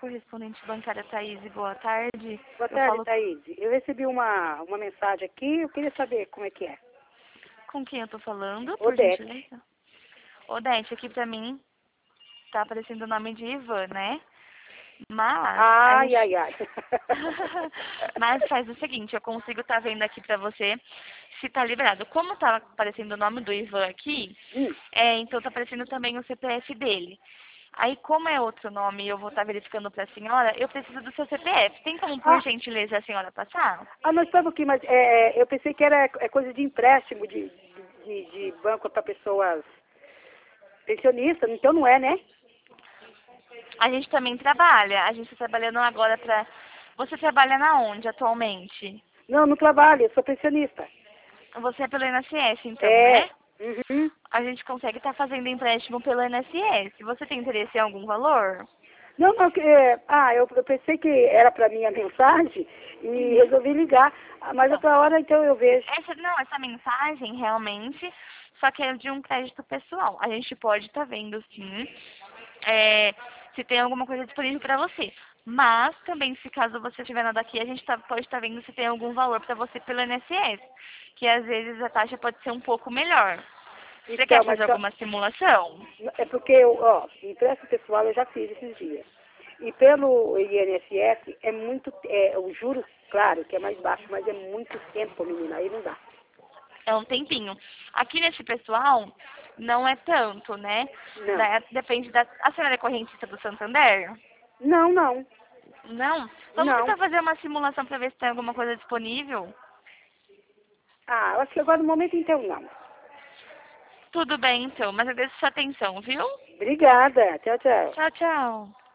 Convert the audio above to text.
correspondente bancária Thaís, boa tarde. Boa tarde, Thaís. Eu recebi uma mensagem aqui, eu queria saber como é que é. Com quem eu tô falando, por Odete. gentileza? Odete, aqui pra mim tá aparecendo o nome de Ivan, né? Mas... Ai, ai, ai. Mas faz o seguinte, eu consigo estar vendo aqui pra você se tá liberado. Como tá aparecendo o nome do Ivan aqui, então tá aparecendo também o CPF dele. Aí, como é outro nome e eu vou estar verificando pra senhora, eu preciso do seu CPF. Tem como, por gentileza, a senhora passar? Mas sabe o que? Mas eu pensei que era coisa de empréstimo de banco para pessoas pensionistas, então não é, né? A gente também trabalha. A gente está trabalhando agora pra... Você trabalha na onde atualmente? Não, não trabalho, eu sou pensionista. Você é pelo INSS, então, É. né? Uhum. A gente consegue estar fazendo empréstimo pelo INSS. Você tem interesse em algum valor? Não, eu pensei que era para mim a mensagem e resolvi ligar. Mas outra hora então eu vejo. Essa mensagem realmente, só que é de um crédito pessoal. A gente pode estar vendo, sim, se tem alguma coisa disponível para você. Mas também, se caso você tiver nada aqui, a gente pode estar vendo se tem algum valor para você pelo INSS, que às vezes a taxa pode ser um pouco melhor. Você quer fazer alguma simulação? É porque, empréstimo pessoal eu já fiz esses dias. E pelo INSS é muito, o juros, claro, que é mais baixo, mas é muito tempo, menina, aí não dá. É um tempinho. Aqui nesse pessoal, não é tanto, né? Não. Depende da... A senhora é correntista do Santander? Não, não. Não? Vamos Não. tentar fazer uma simulação para ver se tem alguma coisa disponível? Eu acho que agora no momento então não. Tudo bem, então, mas agradeço sua atenção, viu? Obrigada. Tchau, tchau. Tchau, tchau.